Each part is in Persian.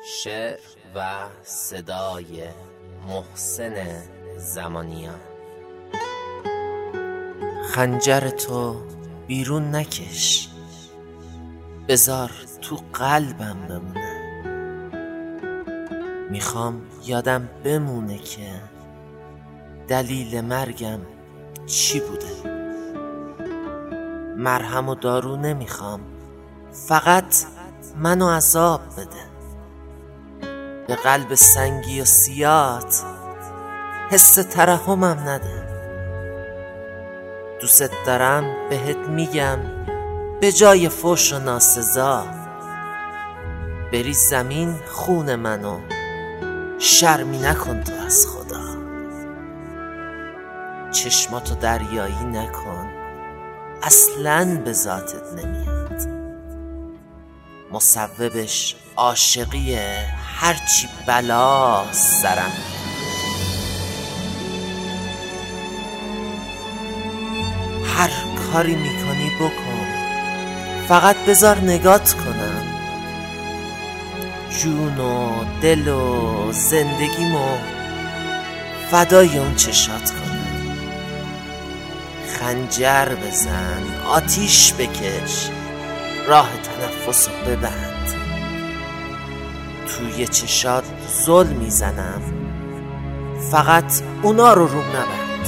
شعر و صدای محسن زمانیان. خنجر تو بیرون نکش، بذار تو قلبم بمونه. میخوام یادم بمونه که دلیل مرگم چی بوده. مرهم و دارو نمیخوام، فقط منو عذاب بده. به قلب سنگی و سیات حس ترحمم نده. دوست دارم بهت میگم به جای فحش و ناسزا، بری زمین خون منو، شرمی نکن تو از خدا. چشماتو دریایی نکن، اصلاً به ذاتت نمیاد. مصوبش عاشقیه، هرچی بلا سرم. هر کاری میکنی بکن، فقط بذار نگات کنم. جون و دل و زندگیمو فدای اون چشات کنم. خنجر بزن، آتیش بکش، راه تنفس رو ببند. توی چشات زل میزنم، فقط اونا رو روم نبند.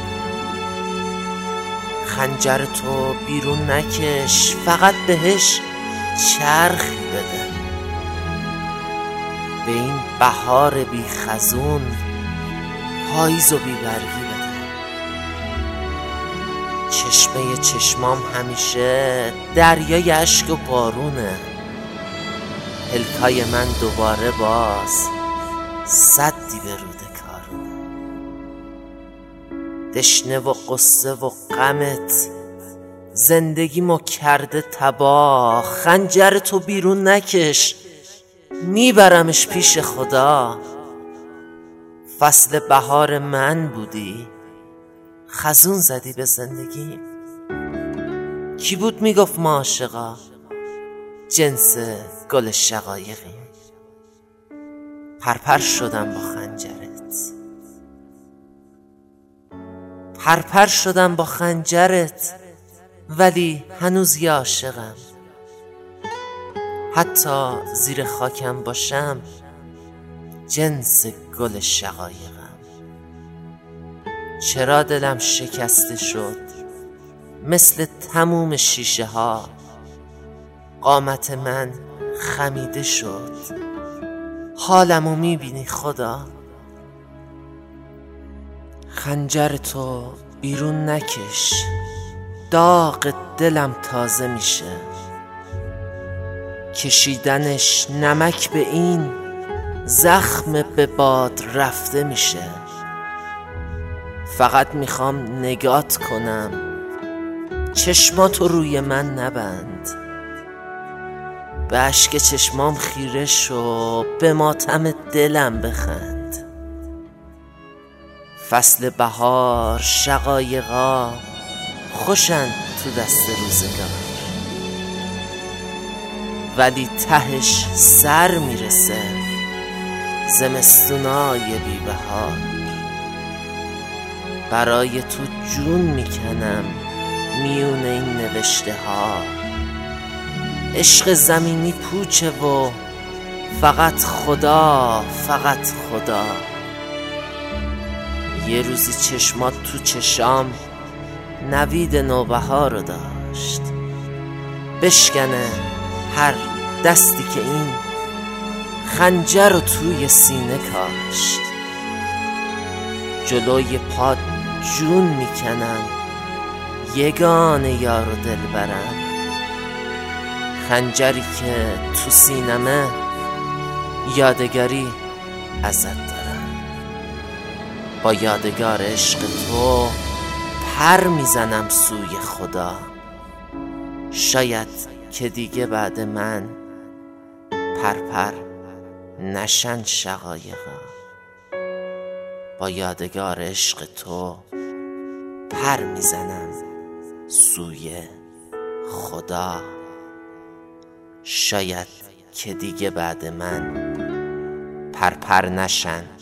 خنجر تو بیرون نکش، فقط بهش چرخی بده. به این بهار بی خزون پاییز و بی برگی بده. چشمه چشمام همیشه دریای اشک و بارونه. پلکای من دوباره باز سدی به رود کارونه. دشنه و قصه و غمت زندگیمو کرده تباه. خنجر تو بیرون نکش، میبرمش پیش خدا. فصل بهار من بودی، خزون زدی به زندگی. کی بود میگفت ما عاشقا، جنس گل شقایقی. پرپر شدم با خنجرت، پرپر شدم با خنجرت، ولی هنوز یه عاشقم. حتی زیر خاکم باشم، جنس گل شقایقم. چرا دلم شکسته شد مثل تموم شیشه ها؟ قامت من خمیده شد، حالمو میبینی خدا؟ خنجر تو بیرون نکش، داغ دلم تازه میشه. کشیدنش نمک به این زخم به باد رفته میشه. فقط میخوام نگات کنم، چشماتو روی من نبند. به اشک چشمام خیره شو، به ماتم دلم بخند. فصل بهار شقایقا خوشن تو دست روزگار، ولی تهش سر میرسه زمستونای بی بهار. برای تو جون میکنم میونه این نوشته ها. عشق زمینی پوچه و فقط خدا، فقط خدا. یه روزی چشمات تو چشام نوید نوبهار رو داشت. بشکنه هر دستی که این خنجر رو توی سینه کاشت. جلوی پاد جون میکنم، یگانه یار و دل برم. خنجری که تو سینمه یادگاری ازت دارم. با یادگار عشق تو پر میزنم سوی خدا. شاید که دیگه بعد من پرپر نشن شقایقا. با یادگار عشق تو پر میزنم سوی خدا. شاید که دیگه بعد من پرپر نشن.